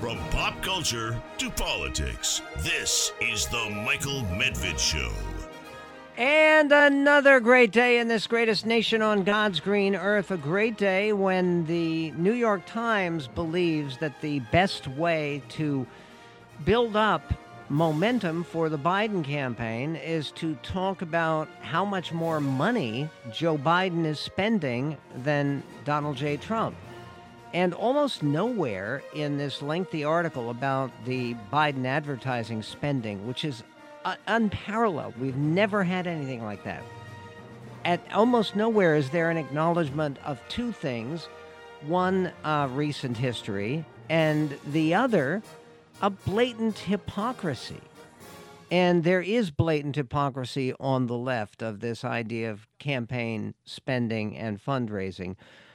From pop culture to politics, this is the Michael Medved Show. And another great day in this greatest nation on God's green earth. A great day when the New York Times believes that the best way to build up momentum for the Biden campaign is to talk about how much more money Joe Biden is spending than Donald J. Trump. And almost nowhere in this lengthy article about the Biden advertising spending, which is unparalleled. We've never had anything like that. At almost nowhere is there an acknowledgement of two things. One, recent history, and the other, a blatant hypocrisy. And there is blatant hypocrisy on the left of this idea of campaign spending and fundraising.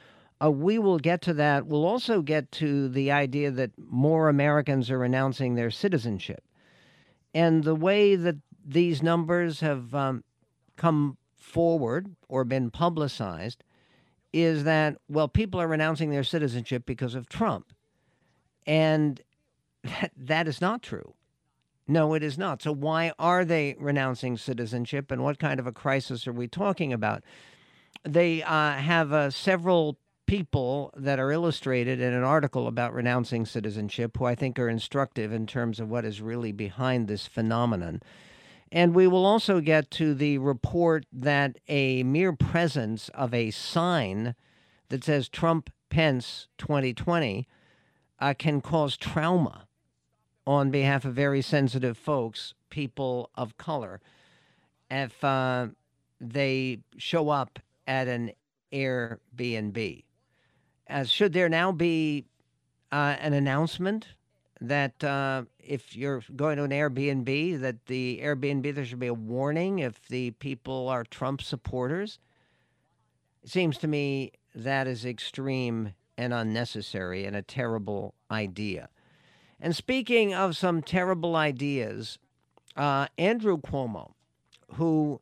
We will get to that. We'll also get to the idea that more Americans are renouncing their citizenship. And the way that these numbers have come forward or been publicized is that, well, people are renouncing their citizenship because of Trump. And that is not true. No, it is not. So why are they renouncing citizenship, and what kind of a crisis are we talking about? They have several people that are illustrated in an article about renouncing citizenship who I think are instructive in terms of what is really behind this phenomenon. And we will also get to the report that a mere presence of a sign that says Trump Pence 2020 can cause trauma on behalf of very sensitive folks, people of color, if they show up at an Airbnb. Should there now be an announcement that if you're going to an Airbnb, that the Airbnb, there should be a warning if the people are Trump supporters? It seems to me that is extreme and unnecessary and a terrible idea. And speaking of some terrible ideas, Andrew Cuomo, who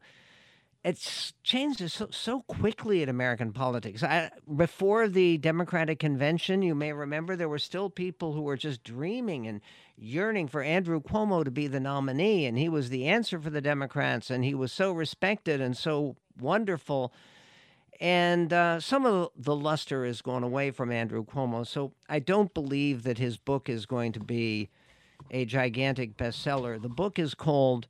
it's changed so quickly in American politics. Before the Democratic convention, you may remember there were still people who were just dreaming and yearning for Andrew Cuomo to be the nominee, and he was the answer for the Democrats, and he was so respected and so wonderful. And some of the luster has gone away from Andrew Cuomo, so I don't believe that his book is going to be a gigantic bestseller. The book is called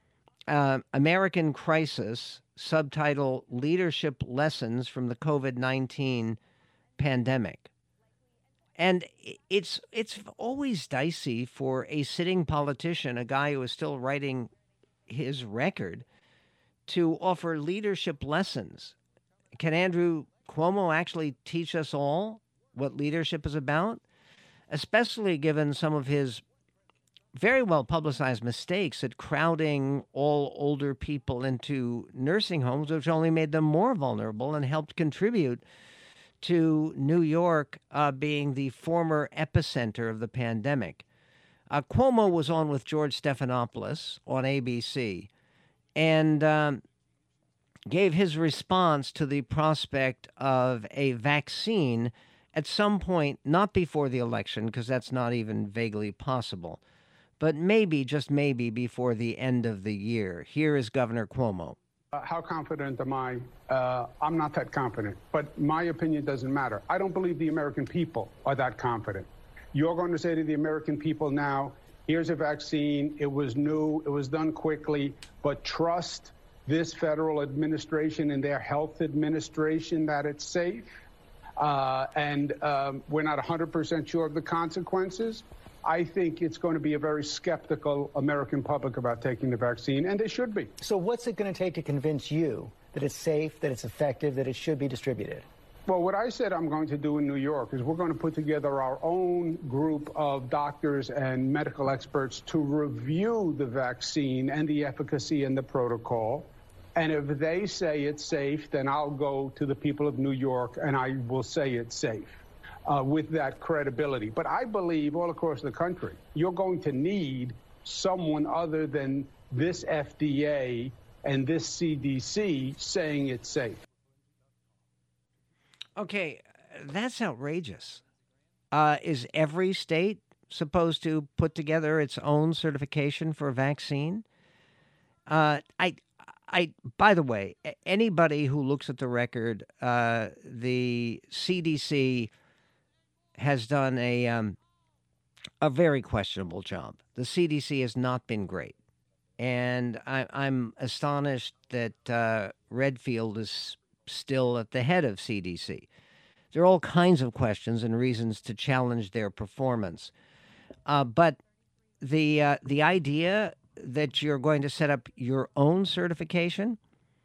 American Crisis, subtitle Leadership Lessons from the COVID-19 Pandemic. And it's always dicey for a sitting politician, a guy who is still writing his record, to offer leadership lessons. Can Andrew Cuomo actually teach us all what leadership is about? Especially given some of his very well publicized mistakes at crowding all older people into nursing homes, which only made them more vulnerable and helped contribute to New York being the former epicenter of the pandemic. Cuomo was on with George Stephanopoulos on ABC and gave his response to the prospect of a vaccine at some point, not before the election, because that's not even vaguely possible, but maybe, just maybe, before the end of the year. Here is Governor Cuomo. How confident am I? I'm not that confident, but my opinion doesn't matter. I don't believe the American people are that confident. You're going to say to the American people now, here's a vaccine, it was new, it was done quickly, but trust this federal administration and their health administration that it's safe. And we're not 100% sure of the consequences. I think it's going to be a very skeptical American public about taking the vaccine, and they should be. So what's it going to take to convince you that it's safe, that it's effective, that it should be distributed? Well, what I said I'm going to do in New York is we're going to put together our own group of doctors and medical experts to review the vaccine and the efficacy and the protocol. And if they say it's safe, then I'll go to the people of New York and I will say it's safe. With that credibility. But I believe all across the country, you're going to need someone other than this FDA and this CDC saying it's safe. Okay, that's outrageous. Is every state supposed to put together its own certification for a vaccine? By the way, anybody who looks at the record, the CDC has done a very questionable job. The CDC has not been great. And I'm astonished that Redfield is still at the head of CDC. There are all kinds of questions and reasons to challenge their performance. But the idea that you're going to set up your own certification,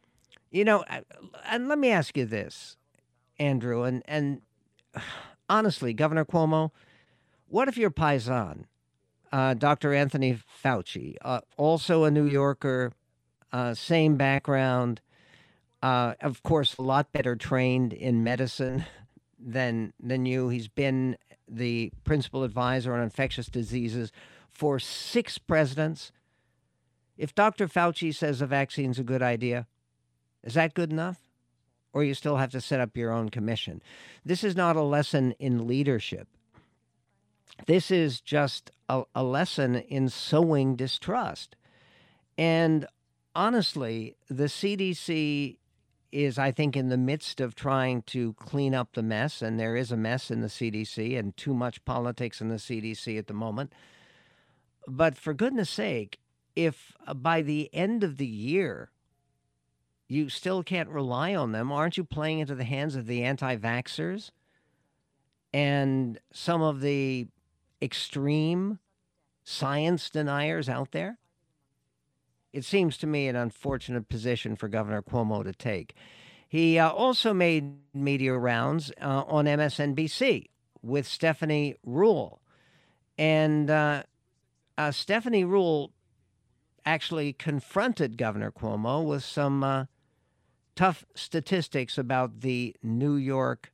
and let me ask you this, Andrew, and honestly, Governor Cuomo, what if your paisan, Dr. Anthony Fauci, also a New Yorker, same background, of course, a lot better trained in medicine than you. He's been the principal advisor on infectious diseases for 6 presidents. If Dr. Fauci says a vaccine's a good idea, is that good enough? Or you still have to set up your own commission? This is not a lesson in leadership. This is just a lesson in sowing distrust. And honestly, the CDC is, I think, in the midst of trying to clean up the mess, and there is a mess in the CDC and too much politics in the CDC at the moment. But for goodness sake, if by the end of the year you still can't rely on them, aren't you playing into the hands of the anti-vaxxers and some of the extreme science deniers out there? It seems to me an unfortunate position for Governor Cuomo to take. He also made media rounds on MSNBC with Stephanie Ruhle. And Stephanie Ruhle actually confronted Governor Cuomo with some tough statistics about the New York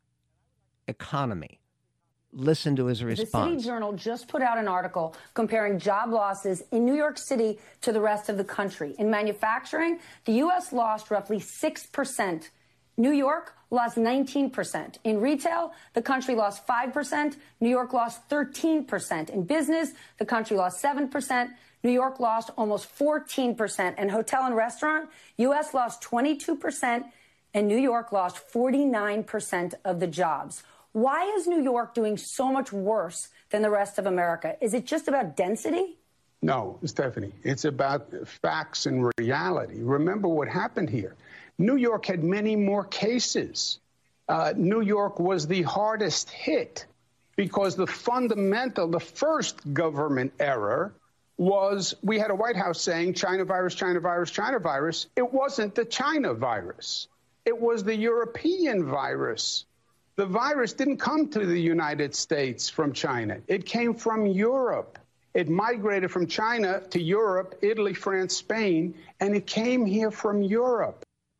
economy. Listen to his response. The City Journal just put out an article comparing job losses in New York City to the rest of the country. In manufacturing, the U.S. lost roughly 6%. New York lost 19%. In retail, the country lost 5%. New York lost 13%. In business, the country lost 7%. New York lost almost 14%. And hotel and restaurant, U.S. lost 22%. And New York lost 49% of the jobs. Why is New York doing so much worse than the rest of America? Is it just about density? No, Stephanie, it's about facts and reality. Remember what happened here. New York had many more cases. New York was the hardest hit because the first government error was we had a White House saying China virus, China virus, China virus. It wasn't the China virus. It was the European virus. The virus didn't come to the United States from China. It came from Europe. It migrated from China to Europe, Italy, France, Spain, and it came here from Europe.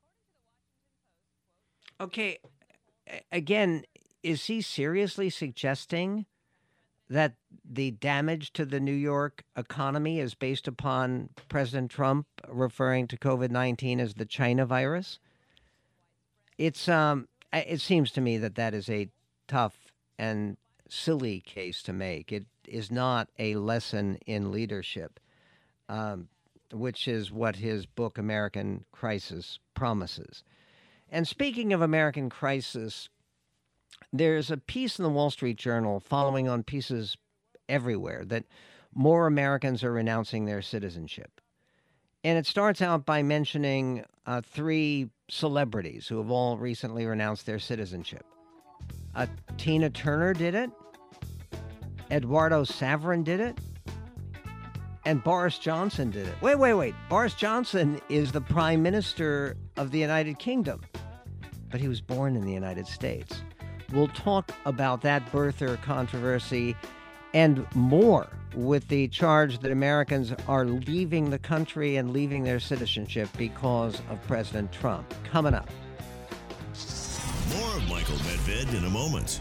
Okay, again, is he seriously suggesting that the damage to the New York economy is based upon President Trump referring to COVID-19 as the China virus? It seems to me that is a tough and silly case to make. It is not a lesson in leadership, which is what his book, American Crisis, promises. And speaking of American Crisis, there's a piece in the Wall Street Journal following on pieces everywhere that more Americans are renouncing their citizenship. And it starts out by mentioning 3 celebrities who have all recently renounced their citizenship. Tina Turner did it. Eduardo Saverin did it. And Boris Johnson did it. Wait. Boris Johnson is the Prime Minister of the United Kingdom, but he was born in the United States. We'll talk about that birther controversy and more with the charge that Americans are leaving the country and leaving their citizenship because of President Trump. Coming up. More of Michael Medved in a moment.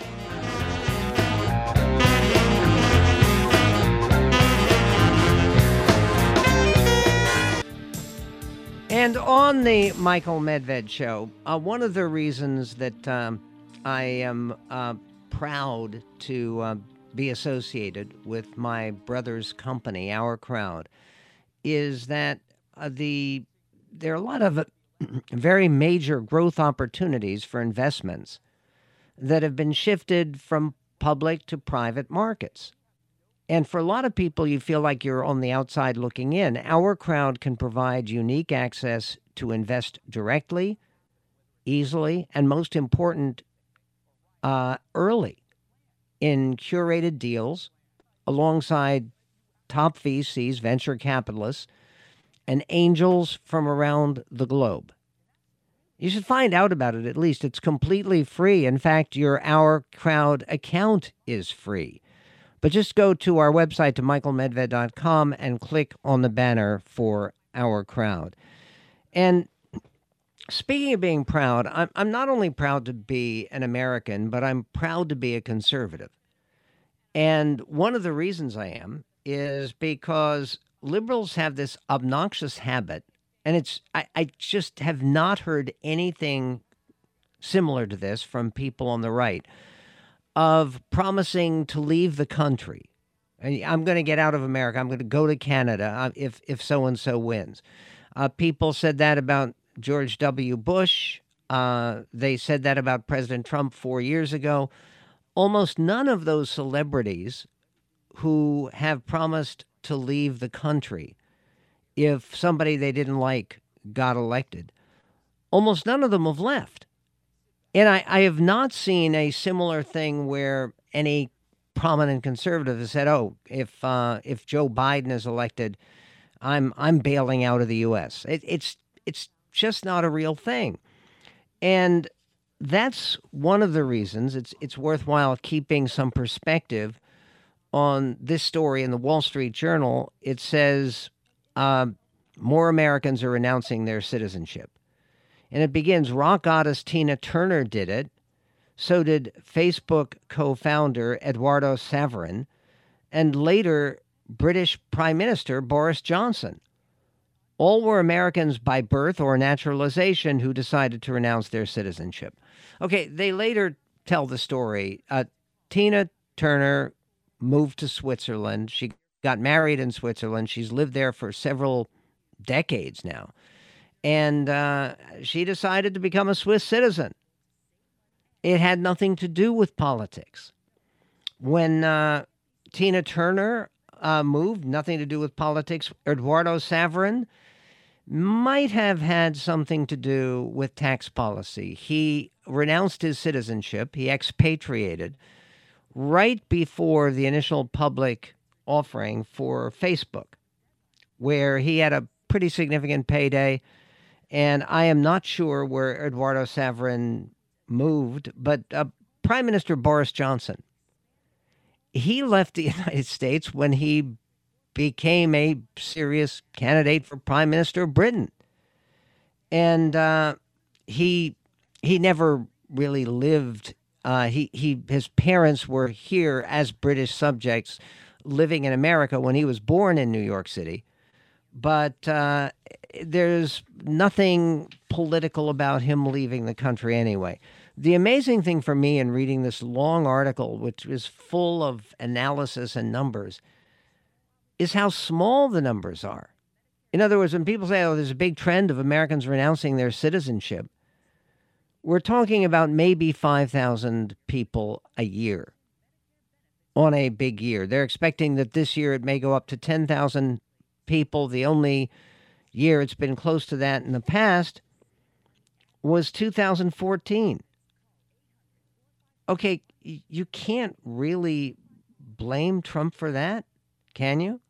And on the Michael Medved Show, one of the reasons that I am proud to be associated with my brother's company, Our Crowd, is that there are a lot of very major growth opportunities for investments that have been shifted from public to private markets. And for a lot of people, you feel like you're on the outside looking in. Our Crowd can provide unique access to invest directly, easily, and most important, early in curated deals alongside top VCs, venture capitalists, and angels from around the globe. You should find out about it at least. It's completely free. In fact, your Our Crowd account is free. But just go to our website, to michaelmedved.com, and click on the banner for Our Crowd. And speaking of being proud, I'm not only proud to be an American, but I'm proud to be a conservative. And one of the reasons I am is because liberals have this obnoxious habit, and I just have not heard anything similar to this from people on the right, of promising to leave the country. I'm going to get out of America. I'm going to go to Canada if so-and-so wins. People said that about George W. Bush. They said that about President Trump 4 years ago. Almost none of those celebrities who have promised to leave the country if somebody they didn't like got elected, almost none of them have left. And I have not seen a similar thing where any prominent conservative has said, "Oh, if Joe Biden is elected, I'm bailing out of the U.S." It's just not a real thing, and that's one of the reasons it's worthwhile keeping some perspective on this story in the Wall Street Journal. It says more Americans are announcing their citizenship. And it begins, rock goddess Tina Turner did it. So did Facebook co-founder Eduardo Saverin, and later British Prime Minister Boris Johnson. All were Americans by birth or naturalization who decided to renounce their citizenship. Okay, they later tell the story. Tina Turner moved to Switzerland. She got married in Switzerland. She's lived there for several decades now. And she decided to become a Swiss citizen. It had nothing to do with politics. When Tina Turner moved, nothing to do with politics. Eduardo Saverin might have had something to do with tax policy. He renounced his citizenship. He expatriated right before the initial public offering for Facebook, where he had a pretty significant payday. And I am not sure where Eduardo Saverin moved, but Prime Minister Boris Johnson, he left the United States when he became a serious candidate for Prime Minister of Britain. And he never really lived. His parents were here as British subjects living in America when he was born in New York City. But there's nothing political about him leaving the country anyway. The amazing thing for me in reading this long article, which is full of analysis and numbers, is how small the numbers are. In other words, when people say, oh, there's a big trend of Americans renouncing their citizenship, we're talking about maybe 5,000 people a year on a big year. They're expecting that this year it may go up to 10,000 people. The only year it's been close to that in the past was 2014. Okay, you can't really blame Trump for that, can you?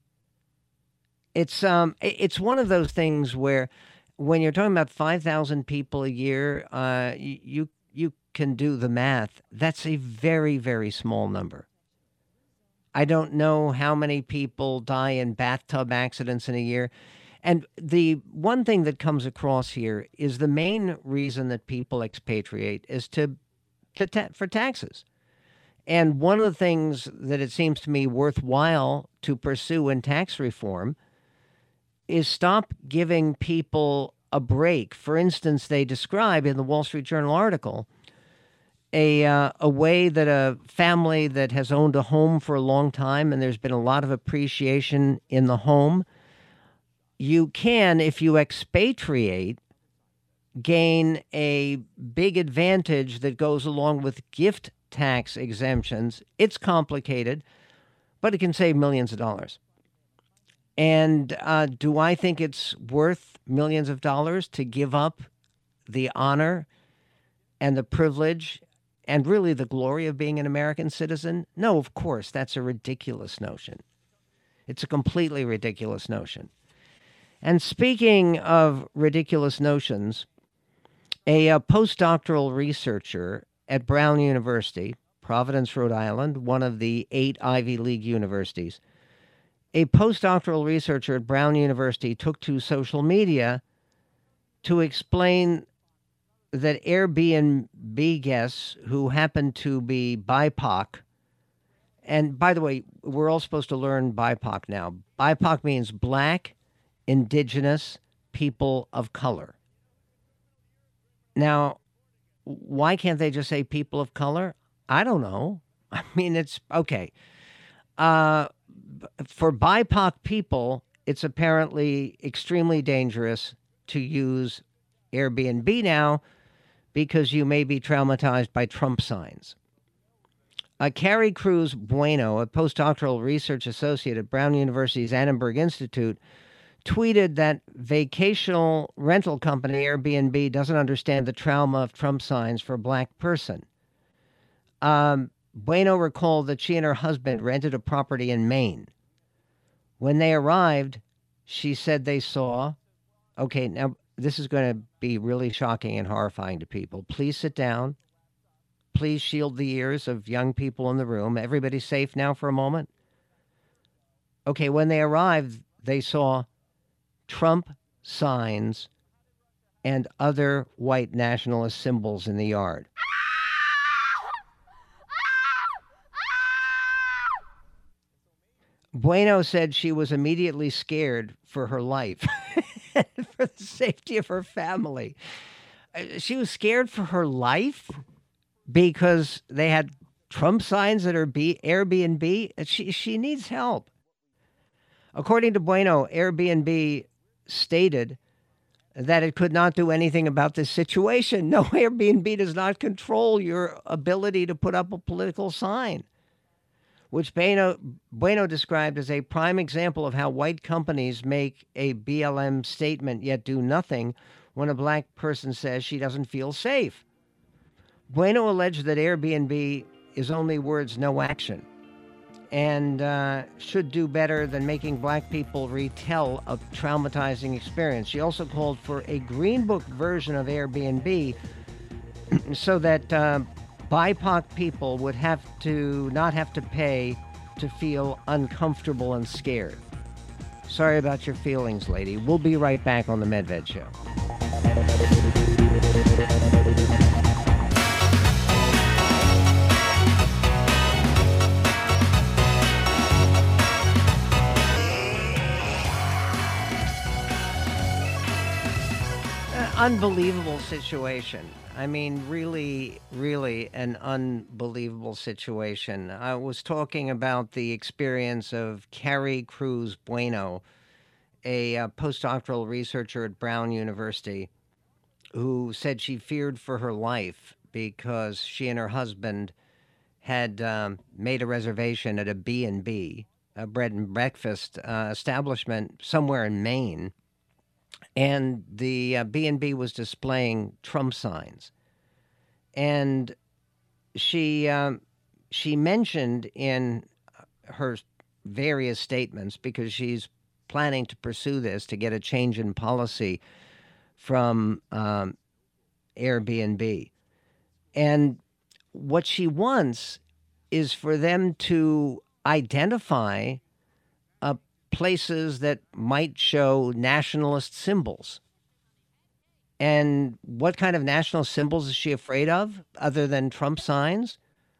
It's one of those things where when you're talking about 5,000 people a year, you can do the math. That's a very, very small number. I don't know how many people die in bathtub accidents in a year. And the one thing that comes across here is the main reason that people expatriate is for taxes. And one of the things that it seems to me worthwhile to pursue in tax reform is stop giving people a break. For instance, they describe in the Wall Street Journal article, a way that a family that has owned a home for a long time and there's been a lot of appreciation in the home, you can, if you expatriate, gain a big advantage that goes along with gift tax exemptions. It's complicated, but it can save millions of dollars. And do I think it's worth millions of dollars to give up the honor and the privilege and really the glory of being an American citizen? No, of course, that's a ridiculous notion. It's a completely ridiculous notion. And speaking of ridiculous notions, a postdoctoral researcher at Brown University, Providence, Rhode Island, one of the 8 Ivy League universities, a postdoctoral researcher at Brown University took to social media to explain that Airbnb guests who happen to be BIPOC, and by the way, we're all supposed to learn BIPOC now. BIPOC means Black, Indigenous, People of Color. Now, why can't they just say people of color? I don't know. I mean, it's okay. For BIPOC people, it's apparently extremely dangerous to use Airbnb now because you may be traumatized by Trump signs. Carrie Cruz Bueno, a postdoctoral research associate at Brown University's Annenberg Institute, tweeted that vacational rental company Airbnb doesn't understand the trauma of Trump signs for a Black person. Bueno recalled that she and her husband rented a property in Maine. When they arrived, she said they saw, okay, now this is going to be really shocking and horrifying to people. Please sit down. Please shield the ears of young people in the room. Everybody's safe now for a moment. Okay, when they arrived, they saw Trump signs and other white nationalist symbols in the yard. Bueno said she was immediately scared for her life, for the safety of her family. She was scared for her life because they had Trump signs that are Airbnb. She needs help. According to Bueno, Airbnb stated that it could not do anything about this situation. No, Airbnb does not control your ability to put up a political sign, which Bueno described as a prime example of how white companies make a BLM statement yet do nothing when a Black person says she doesn't feel safe. Bueno alleged that Airbnb is only words, no action, and should do better than making Black people retell a traumatizing experience. She also called for a Green Book version of Airbnb so that BIPOC people would not have to pay to feel uncomfortable and scared. Sorry about your feelings, lady. We'll be right back on The Medved Show. Unbelievable situation. I mean, really, really an unbelievable situation. I was talking about the experience of Carrie Cruz Bueno, a postdoctoral researcher at Brown University, who said she feared for her life because she and her husband had made a reservation at a B&B, a bread and breakfast establishment somewhere in Maine. And the B&B was displaying Trump signs. And she mentioned in her various statements, because she's planning to pursue this to get a change in policy from Airbnb. And what she wants is for them to identify places that might show nationalist symbols. And what kind of national symbols is she afraid of other than Trump signs?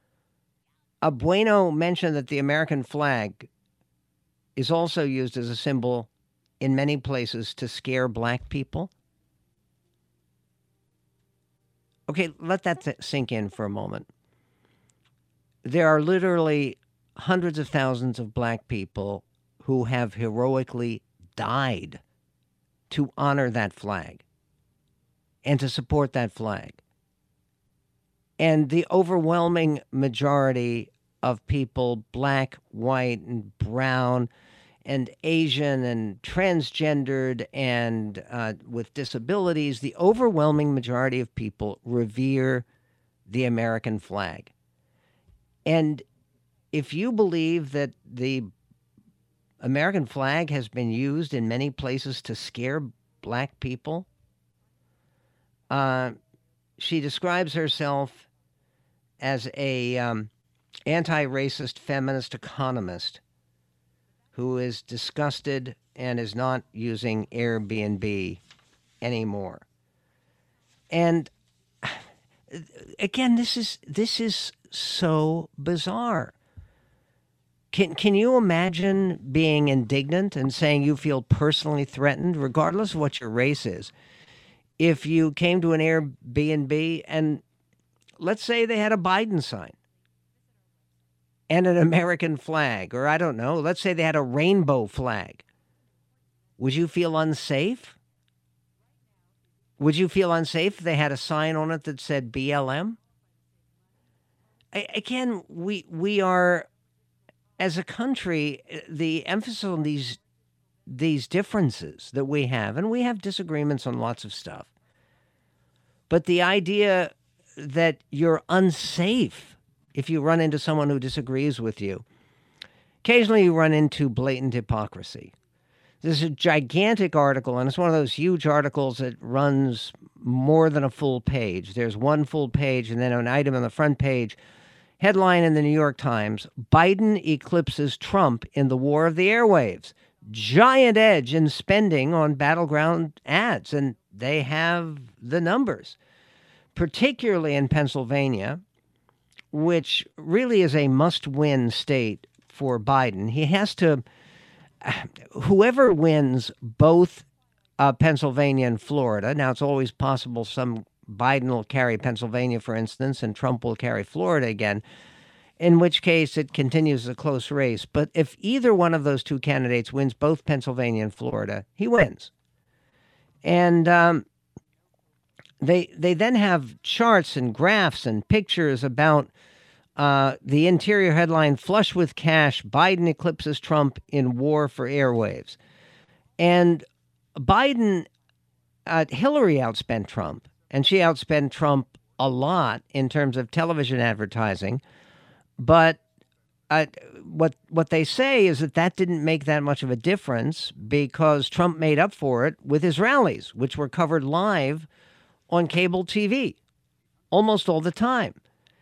Bueno mentioned that the American flag is also used as a symbol in many places to scare Black people. Okay, let that sink in for a moment. There are literally hundreds of thousands of black people who have heroically died to honor that flag and to support that flag. And the overwhelming majority of people, black, white, and brown, and Asian, and transgendered, and with disabilities, the overwhelming majority of people revere the American flag. And if you believe that the American flag has been used in many places to scare black people, she describes herself as a anti-racist feminist economist who is disgusted and is not using Airbnb anymore. And again, this is so bizarre. Can you imagine being indignant and saying you feel personally threatened, regardless of what your race is, if you came to an Airbnb and let's say they had a Biden sign and an American flag, or I don't know, let's say they had a rainbow flag. Would you feel unsafe? Would you feel unsafe if they had a sign on it that said BLM? Again, we are, as a country, the emphasis on these differences that we have, and we have disagreements on lots of stuff, but the idea that you're unsafe if you run into someone who disagrees with you. Occasionally you run into blatant hypocrisy. There's a gigantic article, and it's one of those huge articles that runs more than a full page. There's one full page and then an item on the front page. Headline in the New York Times, Biden eclipses Trump in the war of the airwaves. Giant edge in spending on battleground ads, and they have the numbers. Particularly in Pennsylvania, which really is a must-win state for Biden. He has to, whoever wins both Pennsylvania and Florida, now it's always possible Biden will carry Pennsylvania, for instance, and Trump will carry Florida again, in which case it continues a close race. But if either one of those two candidates wins both Pennsylvania and Florida, he wins. And They then have charts and graphs and pictures about the interior headline, flush with cash, Biden eclipses Trump in war for airwaves. And Hillary outspent Trump, and she outspent Trump a lot in terms of television advertising. But what they say is that didn't make that much of a difference because Trump made up for it with his rallies, which were covered live on cable TV almost all the time.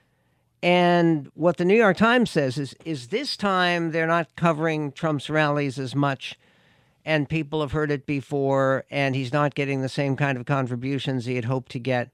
And what the New York Times says is this time they're not covering Trump's rallies as much, and people have heard it before, and he's not getting the same kind of contributions he had hoped to get.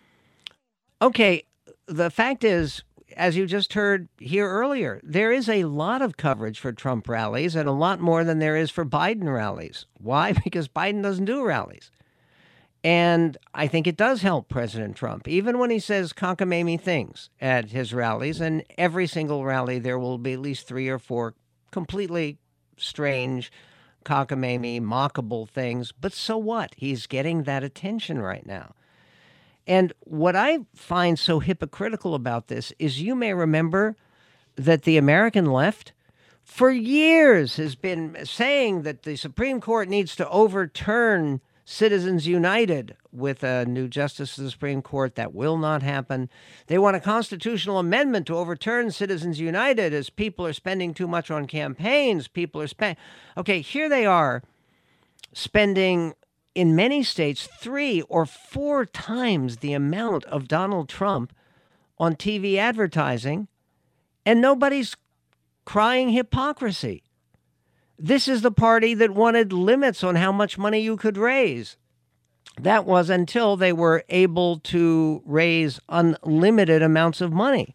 Okay, the fact is, as you just heard here earlier, there is a lot of coverage for Trump rallies and a lot more than there is for Biden rallies. Why? Because Biden doesn't do rallies. And I think it does help President Trump, even when he says cockamamie things at his rallies. And every single rally, there will be at least 3 or 4 completely strange, cockamamie, mockable things. But so what? He's getting that attention right now. And what I find so hypocritical about this is you may remember that the American left for years has been saying that the Supreme Court needs to overturn Citizens United with a new justice of the Supreme Court. That will not happen. They want a constitutional amendment to overturn Citizens United as people are spending too much on campaigns. Okay, here they are spending, in many states, 3 or 4 times the amount of Donald Trump on TV advertising, and nobody's crying hypocrisy. This is the party that wanted limits on how much money you could raise. That was until they were able to raise unlimited amounts of money.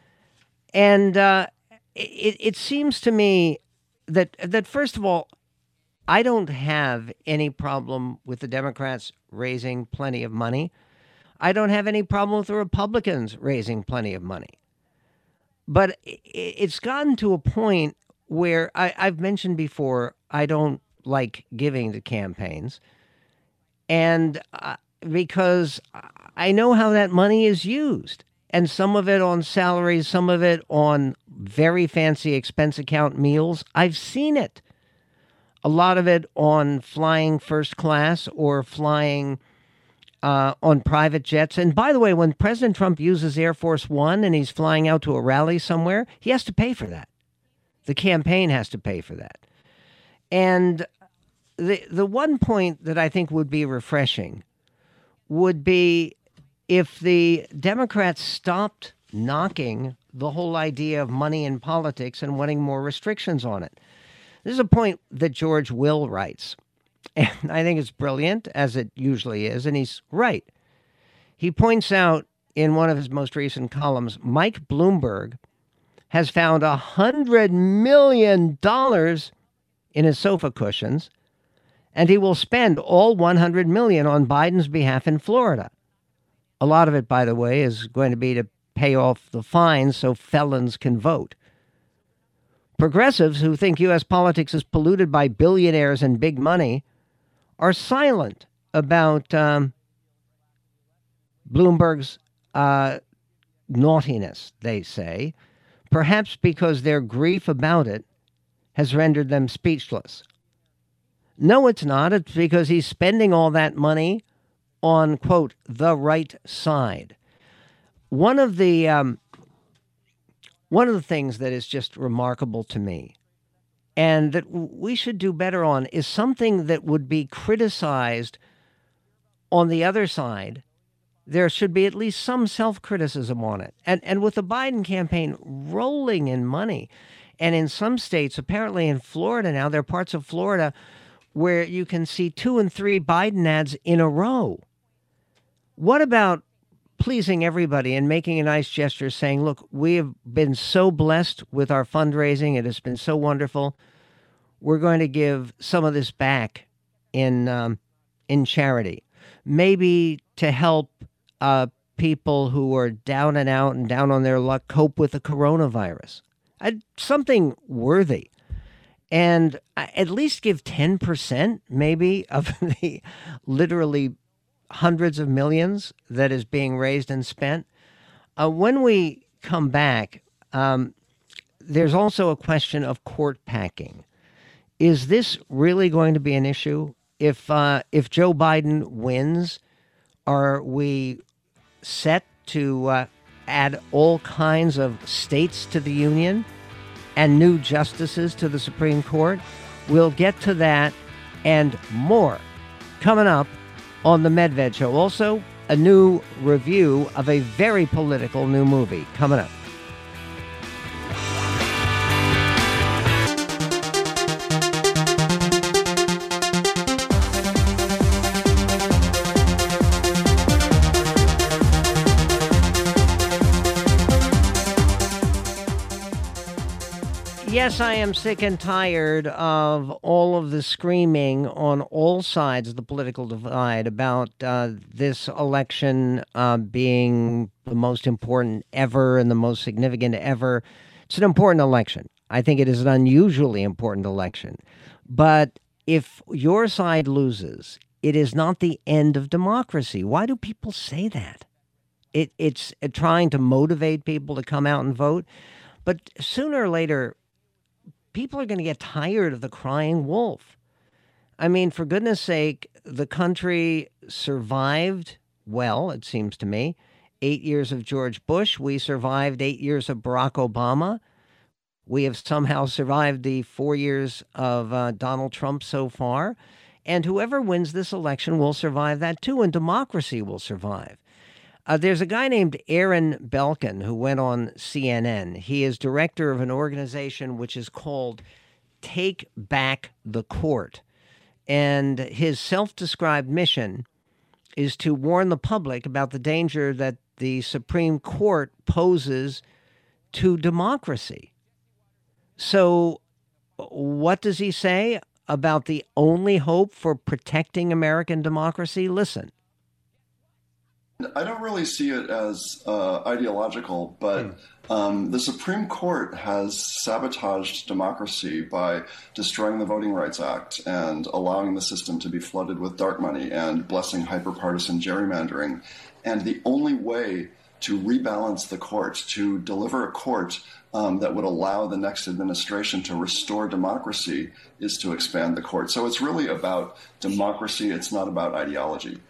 And it seems to me that, first of all, I don't have any problem with the Democrats raising plenty of money. I don't have any problem with the Republicans raising plenty of money. But it's gotten to a point where I've mentioned before, I don't like giving to campaigns. And because I know how that money is used. And some of it on salaries, some of it on very fancy expense account meals. I've seen it. A lot of it on flying first class or flying on private jets. And by the way, when President Trump uses Air Force One and he's flying out to a rally somewhere, he has to pay for that. The campaign has to pay for that. And the one point that I think would be refreshing would be if the Democrats stopped knocking the whole idea of money in politics and wanting more restrictions on it. This is a point that George Will writes, and I think it's brilliant, as it usually is, and he's right. He points out in one of his most recent columns, Mike Bloomberg has found $100 million in his sofa cushions, and he will spend all $100 million on Biden's behalf in Florida. A lot of it, by the way, is going to be to pay off the fines so felons can vote. Progressives who think U.S. politics is polluted by billionaires and big money are silent about Bloomberg's naughtiness, they say, perhaps because their grief about it has rendered them speechless. No, it's not. It's because he's spending all that money on, quote, the right side. One of the things that is just remarkable to me and that we should do better on is something that would be criticized on the other side. There should be at least some self-criticism on it. And with the Biden campaign rolling in money, and in some states, apparently in Florida now, there are parts of Florida where you can see 2 and 3 Biden ads in a row. What about pleasing everybody and making a nice gesture saying, look, we have been so blessed with our fundraising. It has been so wonderful. We're going to give some of this back in charity, maybe to help people who are down and out and down on their luck cope with the coronavirus. Something worthy. And at least give 10% maybe of the literally hundreds of millions that is being raised and spent. When we come back, there's also a question of court packing. Is this really going to be an issue? If Joe Biden wins, are we set to add all kinds of states to the union and new justices to the Supreme Court? We'll get to that and more coming up on The Medved Show. Also, a new review of a very political new movie coming up. Yes, I am sick and tired of all of the screaming on all sides of the political divide about this election being the most important ever and the most significant ever. It's an important election. I think it is an unusually important election. But if your side loses, it is not the end of democracy. Why do people say that? It's trying to motivate people to come out and vote. But sooner or later, people are going to get tired of the crying wolf. I mean, for goodness sake, the country survived, well, it seems to me, 8 years of George Bush. We survived 8 years of Barack Obama. We have somehow survived the 4 years of Donald Trump so far. And whoever wins this election will survive that too, and democracy will survive. There's a guy named Aaron Belkin who went on CNN. He is director of an organization which is called Take Back the Court. And his self-described mission is to warn the public about the danger that the Supreme Court poses to democracy. So what does he say about the only hope for protecting American democracy? Listen. I don't really see it as ideological, but the Supreme Court has sabotaged democracy by destroying the Voting Rights Act and allowing the system to be flooded with dark money and blessing hyperpartisan gerrymandering. And the only way to rebalance the court, to deliver a court that would allow the next administration to restore democracy, is to expand the court. So it's really about democracy. It's not about ideology.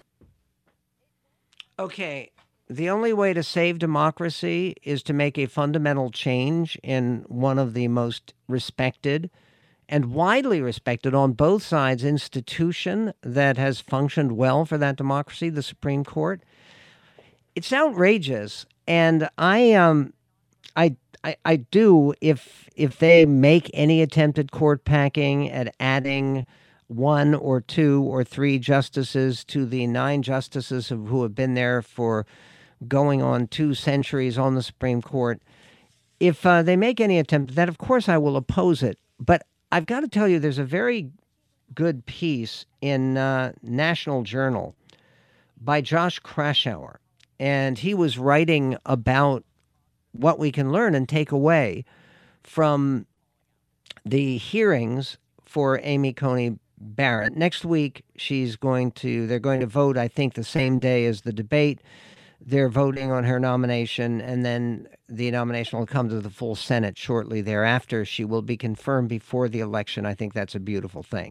Okay, the only way to save democracy is to make a fundamental change in one of the most respected and widely respected on both sides institution that has functioned well for that democracy, the Supreme Court. It's outrageous, and I do, if they make any attempt at court packing, at adding 1 or 2 or 3 justices to the 9 justices who have been there for going on 2 centuries on the Supreme Court. If they make any attempt at that, of course I will oppose it. But I've got to tell you, there's a very good piece in National Journal by Josh Kraushaar, and he was writing about what we can learn and take away from the hearings for Amy Coney Barrett. Next week, they're going to vote, I think, the same day as the debate. They're voting on her nomination, and then the nomination will come to the full Senate shortly thereafter. She will be confirmed before the election. I think that's a beautiful thing.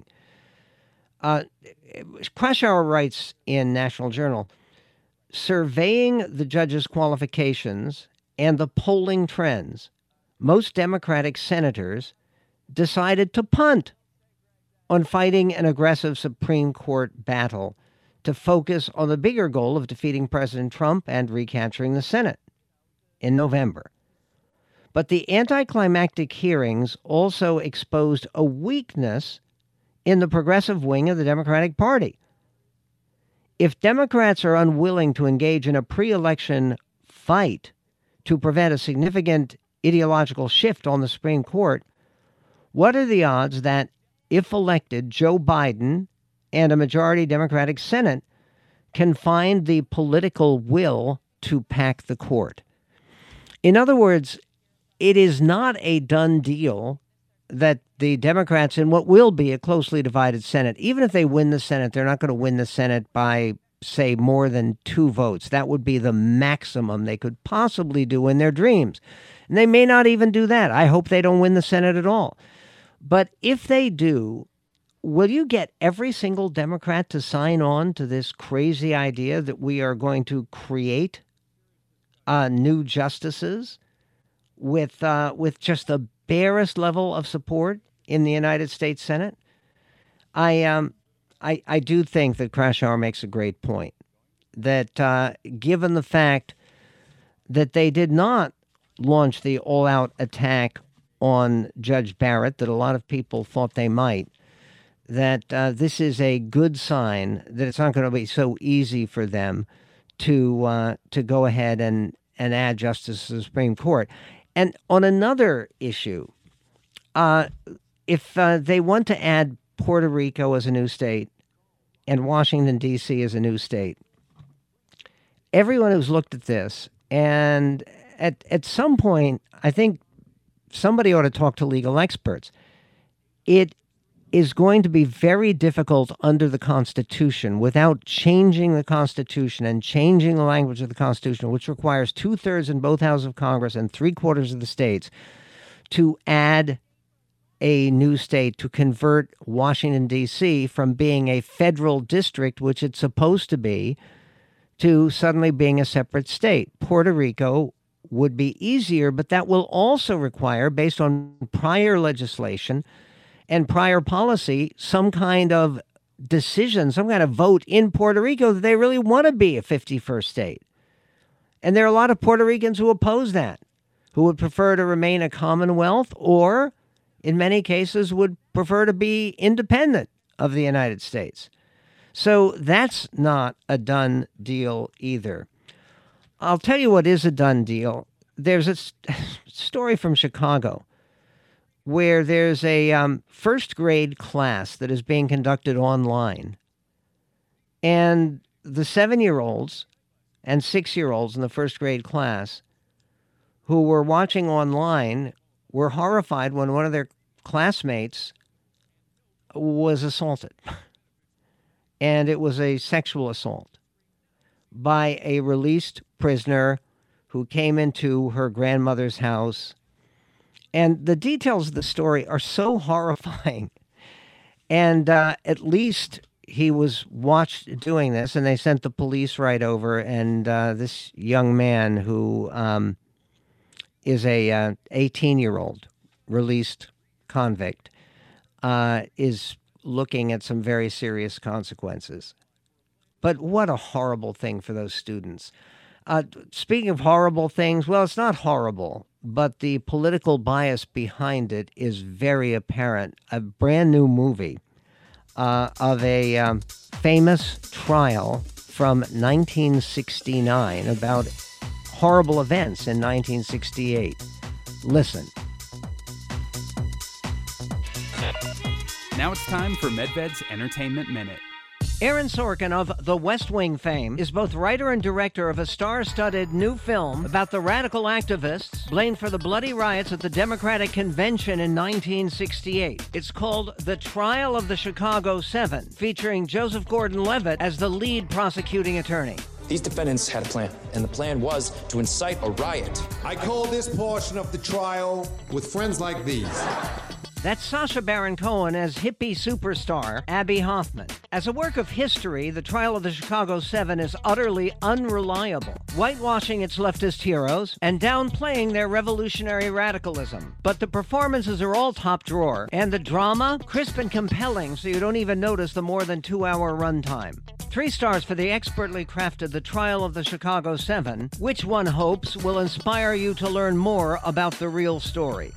Kraushaar writes in National Journal, surveying the judges' qualifications and the polling trends, most Democratic senators decided to punt on fighting an aggressive Supreme Court battle to focus on the bigger goal of defeating President Trump and recapturing the Senate in November. But the anticlimactic hearings also exposed a weakness in the progressive wing of the Democratic Party. If Democrats are unwilling to engage in a pre-election fight to prevent a significant ideological shift on the Supreme Court, what are the odds that, if elected, Joe Biden and a majority Democratic Senate can find the political will to pack the court? In other words, it is not a done deal that the Democrats in what will be a closely divided Senate, even if they win the Senate, they're not going to win the Senate by, say, more than 2 votes. That would be the maximum they could possibly do in their dreams. And they may not even do that. I hope they don't win the Senate at all. But if they do, will you get every single Democrat to sign on to this crazy idea that we are going to create new justices with just the barest level of support in the United States Senate? I do think that Kraushaar makes a great point, that given the fact that they did not launch the all-out attack on Judge Barrett that a lot of people thought they might, that this is a good sign that it's not going to be so easy for them to go ahead and add justice to the Supreme Court. And on another issue, if they want to add Puerto Rico as a new state and Washington, D.C. as a new state, everyone who's looked at this, and at some point, I think somebody ought to talk to legal experts. It is going to be very difficult under the Constitution, without changing the Constitution and changing the language of the Constitution, which requires 2/3 in both houses of Congress and 3/4 of the states, to add a new state, to convert Washington, D.C. from being a federal district, which it's supposed to be, to suddenly being a separate state. Puerto Rico would be easier, but that will also require, based on prior legislation and prior policy, some kind of decision, some kind of vote in Puerto Rico that they really want to be a 51st state. And there are a lot of Puerto Ricans who oppose that, who would prefer to remain a Commonwealth, or in many cases would prefer to be independent of the United States. So that's not a done deal either. I'll tell you what is a done deal. There's a story from Chicago where there's a first grade class that is being conducted online. And the 7-year-olds and 6-year-olds in the first grade class who were watching online were horrified when one of their classmates was assaulted. And it was a sexual assault by a released prisoner who came into her grandmother's house. And the details of the story are so horrifying. And at least he was watched doing this, and they sent the police right over. And this young man who is a 18-year-old released convict is looking at some very serious consequences. But what a horrible thing for those students. Speaking of horrible things, well, it's not horrible, but the political bias behind it is very apparent. A brand new movie of a famous trial from 1969 about horrible events in 1968. Listen. Now it's time for Medved's Entertainment Minute. Aaron Sorkin of The West Wing fame is both writer and director of a star-studded new film about the radical activists blamed for the bloody riots at the Democratic Convention in 1968. It's called The Trial of the Chicago 7, featuring Joseph Gordon-Levitt as the lead prosecuting attorney. These defendants had a plan, and the plan was to incite a riot. I call this portion of the trial With Friends Like These. That's Sacha Baron Cohen as hippie superstar Abby Hoffman. As a work of history, The Trial of the Chicago 7 is utterly unreliable, whitewashing its leftist heroes and downplaying their revolutionary radicalism. But the performances are all top drawer, and the drama, crisp and compelling so you don't even notice the more than 2-hour runtime. 3 stars for the expertly crafted The Trial of the Chicago 7, which one hopes will inspire you to learn more about the real story.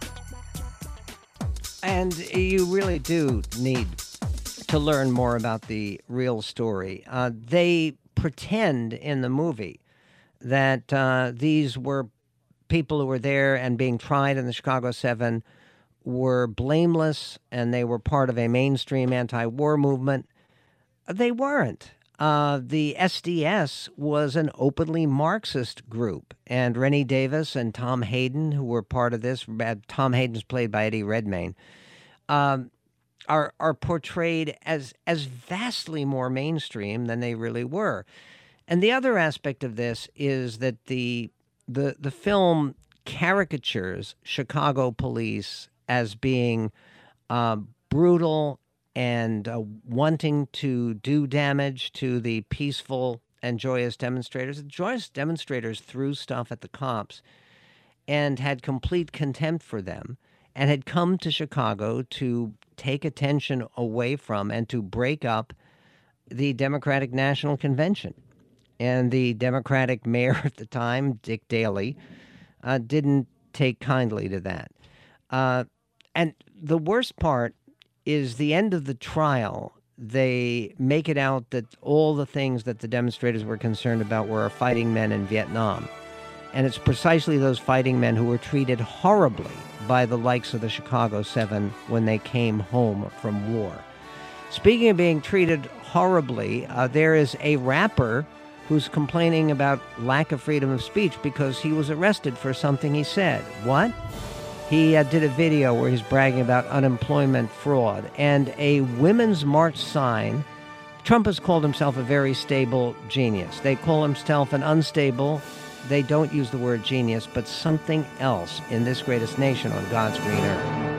And you really do need to learn more about the real story. They pretend in the movie that these were people who were there and being tried in the Chicago 7 were blameless and they were part of a mainstream anti-war movement. They weren't. The SDS was an openly Marxist group, and Rennie Davis and Tom Hayden, who were part of this, Tom Hayden's played by Eddie Redmayne, are portrayed as vastly more mainstream than they really were. And the other aspect of this is that the film caricatures Chicago police as being brutal and wanting to do damage to the peaceful and joyous demonstrators. The joyous demonstrators threw stuff at the cops and had complete contempt for them and had come to Chicago to take attention away from and to break up the Democratic National Convention. And the Democratic mayor at the time, Dick Daley, didn't take kindly to that. And the worst part is the end of the trial. They make it out that all the things that the demonstrators were concerned about were our fighting men in Vietnam. And it's precisely those fighting men who were treated horribly by the likes of the Chicago 7 when they came home from war. Speaking of being treated horribly, there is a rapper who's complaining about lack of freedom of speech because he was arrested for something he said. What? He did a video where he's bragging about unemployment fraud and a Women's March sign. Trump has called himself a very stable genius. They call himself an unstable, they don't use the word genius, but something else in this greatest nation on God's green earth.